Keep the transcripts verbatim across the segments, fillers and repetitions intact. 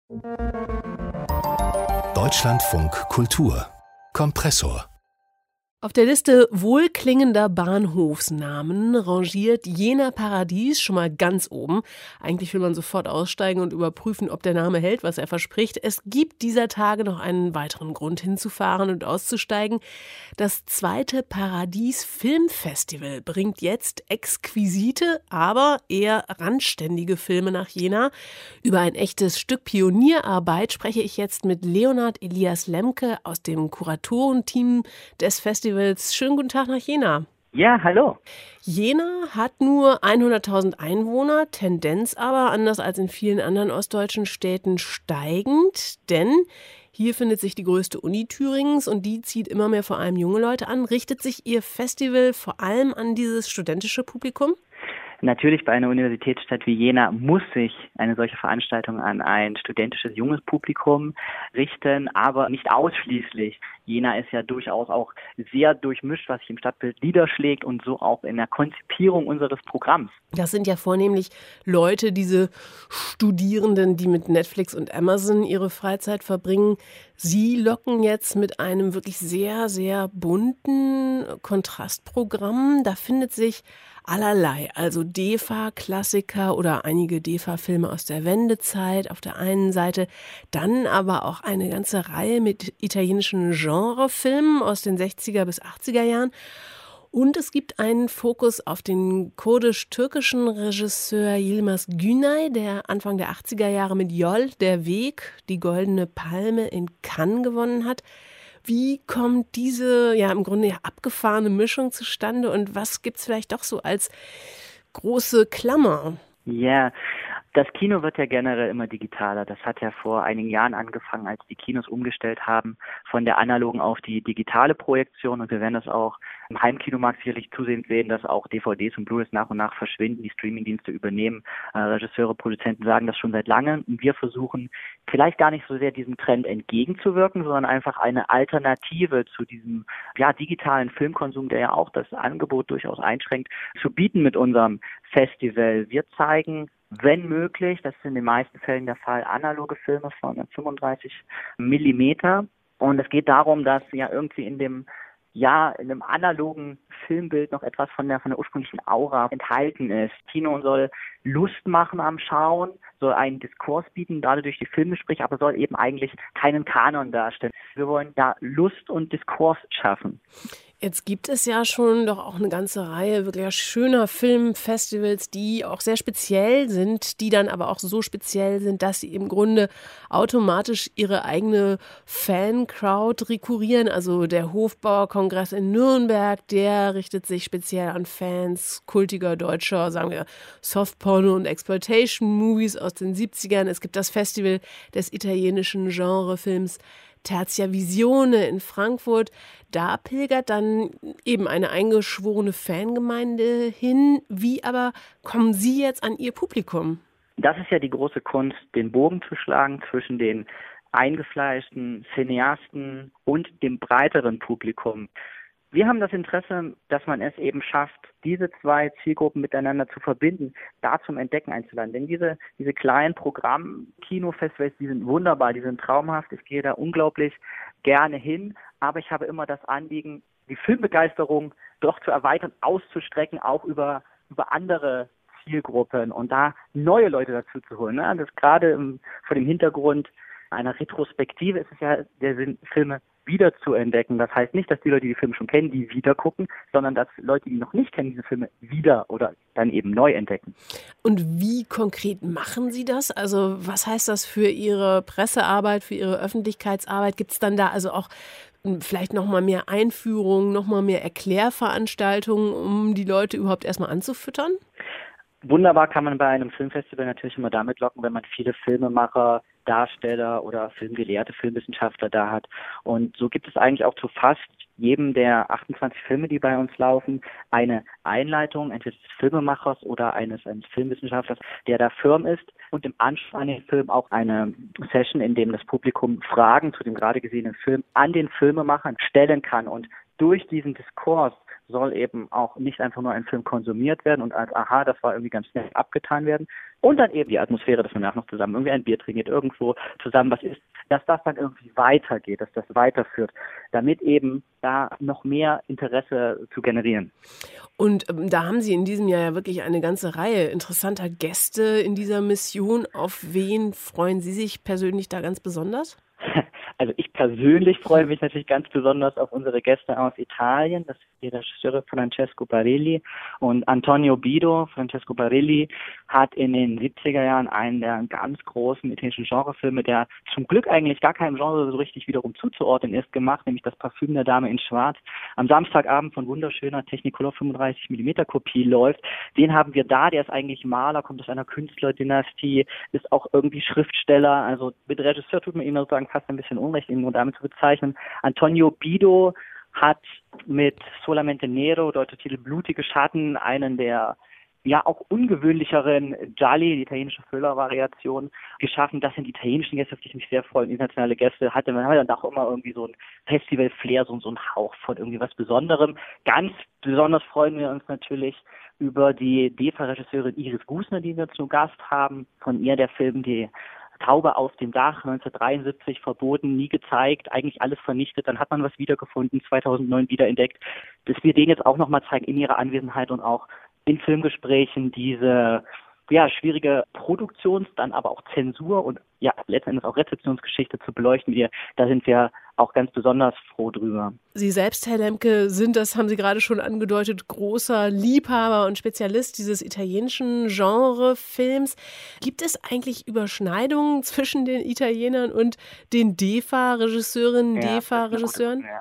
Deutschlandfunk Kultur Kompressor. Auf der Liste wohlklingender Bahnhofsnamen rangiert Jena Paradies schon mal ganz oben. Eigentlich will man sofort aussteigen und überprüfen, ob der Name hält, was er verspricht. Es gibt dieser Tage noch einen weiteren Grund hinzufahren und auszusteigen. Das zweite Paradies Filmfestival bringt jetzt exquisite, aber eher randständige Filme nach Jena. Über ein echtes Stück Pionierarbeit spreche ich jetzt mit Leonhard Elias Lemke aus dem Kuratorenteam des Festivals. Schönen guten Tag nach Jena. Ja, hallo. Jena hat nur hunderttausend Einwohner, Tendenz aber, anders als in vielen anderen ostdeutschen Städten, steigend. Denn hier findet sich die größte Uni Thüringens und die zieht immer mehr vor allem junge Leute an. Richtet sich Ihr Festival vor allem an dieses studentische Publikum? Natürlich, bei einer Universitätsstadt wie Jena muss sich eine solche Veranstaltung an ein studentisches, junges Publikum richten, aber nicht ausschließlich. Jena ist ja durchaus auch sehr durchmischt, was sich im Stadtbild niederschlägt und so auch in der Konzipierung unseres Programms. Das sind ja vornehmlich Leute, diese Studierenden, die mit Netflix und Amazon ihre Freizeit verbringen. Sie locken jetzt mit einem wirklich sehr, sehr bunten Kontrastprogramm. Da findet sich allerlei, also D E F A-Klassiker oder einige D E F A-Filme aus der Wendezeit auf der einen Seite, dann aber auch eine ganze Reihe mit italienischen Genrefilmen aus den sechziger bis achtziger Jahren. Und es gibt einen Fokus auf den kurdisch-türkischen Regisseur Yilmaz Günay, der Anfang der achtziger Jahre mit Yol, der Weg, die Goldene Palme in Cannes gewonnen hat. Wie kommt diese ja im Grunde ja abgefahrene Mischung zustande und was gibt es vielleicht doch so als große Klammer? Ja, das Kino wird ja generell immer digitaler. Das hat ja vor einigen Jahren angefangen, als die Kinos umgestellt haben von der analogen auf die digitale Projektion. Und wir werden das auch im Heimkinomarkt sicherlich zusehends sehen, dass auch D V Ds und Blu-rays nach und nach verschwinden, die Streamingdienste übernehmen. Äh, Regisseure, Produzenten sagen das schon seit langem. Und wir versuchen vielleicht gar nicht so sehr diesem Trend entgegenzuwirken, sondern einfach eine Alternative zu diesem ja, digitalen Filmkonsum, der ja auch das Angebot durchaus einschränkt, zu bieten mit unserem Festival. Wir zeigen, wenn möglich, das ist in den meisten Fällen der Fall, analoge Filme von fünfunddreißig Millimeter. Und es geht darum, dass ja irgendwie in dem ja, in einem analogen Filmbild noch etwas von der, von der ursprünglichen Aura enthalten ist. Kino soll Lust machen am Schauen, soll einen Diskurs bieten, gerade durch die Filmgespräche, aber soll eben eigentlich keinen Kanon darstellen. Wir wollen ja Lust und Diskurs schaffen. Jetzt gibt es ja schon doch auch eine ganze Reihe wirklich schöner Filmfestivals, die auch sehr speziell sind, die dann aber auch so speziell sind, dass sie im Grunde automatisch ihre eigene Fan-Crowd rekurrieren. Also der Hofbauer-Kongress in Nürnberg, der richtet sich speziell an Fans kultiger deutscher, sagen wir, Softporno- und Exploitation-Movies aus den siebzigern. Es gibt das Festival des italienischen Genrefilms Tertia Visione in Frankfurt. Da pilgert dann eben eine eingeschworene Fangemeinde hin. Wie aber kommen Sie jetzt an Ihr Publikum? Das ist ja die große Kunst, den Bogen zu schlagen zwischen den eingefleischten Cineasten und dem breiteren Publikum. Wir haben das Interesse, dass man es eben schafft, diese zwei Zielgruppen miteinander zu verbinden, da zum Entdecken einzuladen. Denn diese, diese kleinen Programm-Kinofestivals, die sind wunderbar, die sind traumhaft. Ich gehe da unglaublich gerne hin, aber ich habe immer das Anliegen, die Filmbegeisterung doch zu erweitern, auszustrecken, auch über, über andere Zielgruppen und da neue Leute dazu zu holen. Ne? Das gerade im, vor dem Hintergrund einer Retrospektive ist es ja der Sinn, Filme wieder zu entdecken. Das heißt nicht, dass die Leute, die die Filme schon kennen, die wieder gucken, sondern dass Leute, die noch nicht kennen, diese Filme wieder oder dann eben neu entdecken. Und wie konkret machen Sie das? Also was heißt das für Ihre Pressearbeit, für Ihre Öffentlichkeitsarbeit? Gibt es dann da also auch vielleicht nochmal mehr Einführungen, nochmal mehr Erklärveranstaltungen, um die Leute überhaupt erstmal anzufüttern? Wunderbar kann man bei einem Filmfestival natürlich immer damit locken, wenn man viele Filmemacher, Darsteller oder Filmgelehrte, Filmwissenschaftler da hat. Und so gibt es eigentlich auch zu fast jedem der achtundzwanzig Filme, die bei uns laufen, eine Einleitung, entweder des Filmemachers oder eines, eines Filmwissenschaftlers, der da firm ist. Und im Anschluss an den Film auch eine Session, in dem das Publikum Fragen zu dem gerade gesehenen Film an den Filmemachern stellen kann. Und durch diesen Diskurs soll eben auch nicht einfach nur ein Film konsumiert werden und als aha, das war irgendwie ganz nett abgetan werden. und dann eben die Atmosphäre, dass man danach noch zusammen irgendwie ein Bier trinkt, irgendwo zusammen was isst, dass das dann irgendwie weitergeht, dass das weiterführt, damit eben da noch mehr Interesse zu generieren. Und ähm, da haben Sie in diesem Jahr ja wirklich eine ganze Reihe interessanter Gäste in dieser Mission. Auf wen freuen Sie sich persönlich da ganz besonders? Also ich persönlich freue mich natürlich ganz besonders auf unsere Gäste aus Italien. Das ist die Regisseure Francesco Barilli und Antonio Bido. Francesco Barilli hat in den siebziger Jahren einen der ganz großen italienischen Genrefilme, der zum Glück eigentlich gar keinem Genre so richtig wiederum zuzuordnen ist, gemacht, nämlich Das Parfüm der Dame in Schwarz. Am Samstagabend von wunderschöner Technicolor fünfunddreißig Millimeter Kopie läuft. Den haben wir da, der ist eigentlich Maler, kommt aus einer Künstlerdynastie, ist auch irgendwie Schriftsteller. Also mit Regisseur tut man ihm sozusagen fast ein bisschen Unrecht, ihn nur damit zu bezeichnen. Antonio Bido hat mit Solamente Nero, deutscher Titel Blutige Schatten, einen der ja auch ungewöhnlicheren Gialli, die italienische Thriller-Variation, geschaffen. Das sind die italienischen Gäste, auf die ich mich sehr freue. Internationale Gäste hatte man dann auch immer irgendwie so ein Festival-Flair, so, so ein Hauch von irgendwie was Besonderem. Ganz besonders freuen wir uns natürlich über die D E F A-Regisseurin Iris Gusner, die wir zu Gast haben. Von ihr der Film Die Taube auf dem Dach, neunzehnhundertdreiundsiebzig, verboten, nie gezeigt, eigentlich alles vernichtet, dann hat man was wiedergefunden, zweitausendneun wiederentdeckt, dass wir den jetzt auch nochmal zeigen in ihrer Anwesenheit und auch in Filmgesprächen diese ja, schwierige Produktions-, dann aber auch Zensur und ja letztendlich auch Rezeptionsgeschichte zu beleuchten. Wir, da sind wir auch ganz besonders froh drüber. Sie selbst, Herr Lemke, sind, das haben Sie gerade schon angedeutet, großer Liebhaber und Spezialist dieses italienischen Genrefilms. Gibt es eigentlich Überschneidungen zwischen den Italienern und den D E F A-Regisseurinnen, ja, D E F A-Regisseuren? Ja.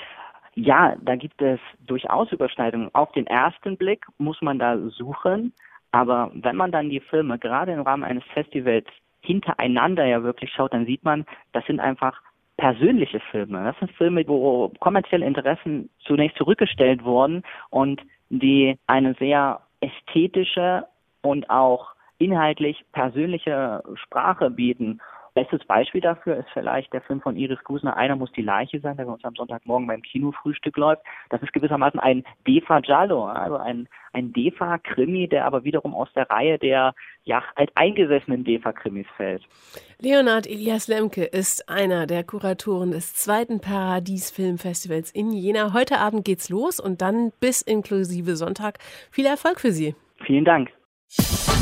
ja, da gibt es durchaus Überschneidungen. Auf den ersten Blick muss man da suchen. Aber wenn man dann die Filme gerade im Rahmen eines Festivals hintereinander ja wirklich schaut, dann sieht man, das sind einfach persönliche Filme. Das sind Filme, wo kommerzielle Interessen zunächst zurückgestellt wurden und die eine sehr ästhetische und auch inhaltlich persönliche Sprache bieten. Bestes Beispiel dafür ist vielleicht der Film von Iris Gusner, Einer muss die Leiche sein, der bei uns am Sonntagmorgen beim Kinofrühstück läuft. Das ist gewissermaßen ein D E F A-Giallo, also ein, ein D E F A-Krimi, der aber wiederum aus der Reihe der ja, alteingesessenen D E F A-Krimis fällt. Leonhard Elias Lemke ist einer der Kuratoren des zweiten Paradies-Filmfestivals in Jena. Heute Abend geht's los und dann bis inklusive Sonntag. Viel Erfolg für Sie. Vielen Dank.